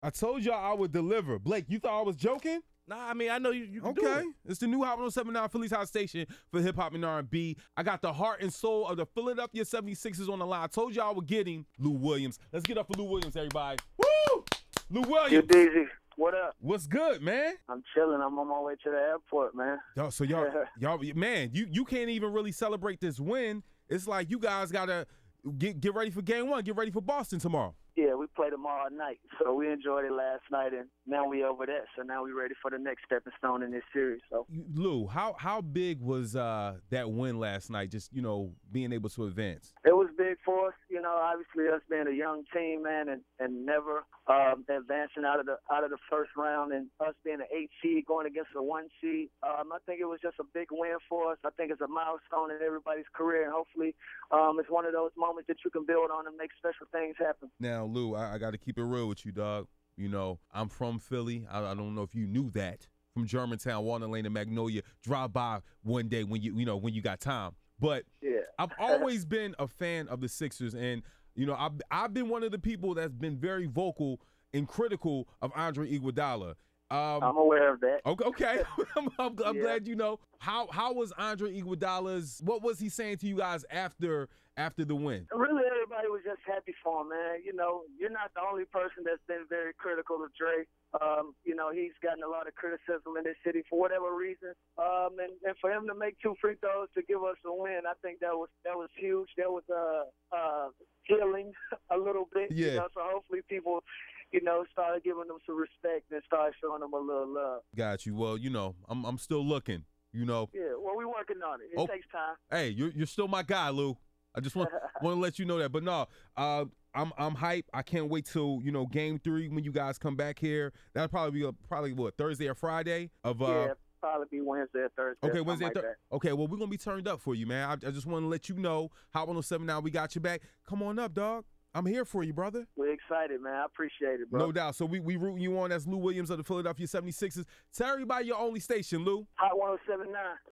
I told y'all I would deliver. Blake, you thought I was joking? Nah, I mean, I know you can do Okay. it. It's the new Hot 107.9 Philly's Hot Station for hip hop and R&B. I got the heart and soul of the Philadelphia 76ers on the line. I told y'all I would get him, Lou Williams. Let's get up for Lou Williams, everybody. Woo! Lou Williams. You busy? What up? What's good, man? I'm chilling. I'm on my way to the airport, man. Y'all, man, you can't even really celebrate this win. It's like you guys gotta get ready for game one. Get ready for Boston tomorrow. Yeah, we play tomorrow night. So we enjoyed it last night, and now we over that. So now we ready for the next stepping stone in this series. So Lou, how big was that win last night? Just being able to advance. it was big for us. Obviously us being a young team, man, and never advancing out of the first round, and us being an 8 seed going against a 1 seed. I think it was just a big win for us. I think it's a milestone in everybody's career, and hopefully it's one of those moments that you can build on and make special things happen. Now, Lou, I got to keep it real with you, dog. I'm from Philly. I don't know if you knew that. From Germantown, Walnut Lane, and Magnolia. Drive by one day when you got time. But yeah. I've always been a fan of the Sixers, and I've been one of the people that's been very vocal and critical of Andre Iguodala. I'm aware of that. Okay. I'm glad you know. How was Andre Iguodala's? What was he saying to you guys after the win? Really, everybody was just happy for him, man. You're not the only person that's been very critical of Dre. He's gotten a lot of criticism in this city for whatever reason. And for him to make 2 free throws to give us a win, I think that was huge. That was healing a little bit. Yeah. So hopefully people, started giving them some respect and started showing them a little love. Got you. Well, I'm still looking. Yeah. Well, we're working on it. It takes time. Hey, you're still my guy, Lou. I just want to let you know that. But no, I'm hype. I can't wait till game 3 when you guys come back here. That'll probably be what, Thursday or Friday of yeah, probably be Wednesday or Thursday. Okay, Wednesday. Like okay, well we're gonna be turned up for you, man. I just want to let you know, Hot 107 now, we got your back. Come on up, dog. I'm here for you, brother. We're excited, man. I appreciate it, bro. No doubt. So we rooting you on. That's Lou Williams of the Philadelphia 76ers. Tell everybody your only station, Lou. Hot 107.9.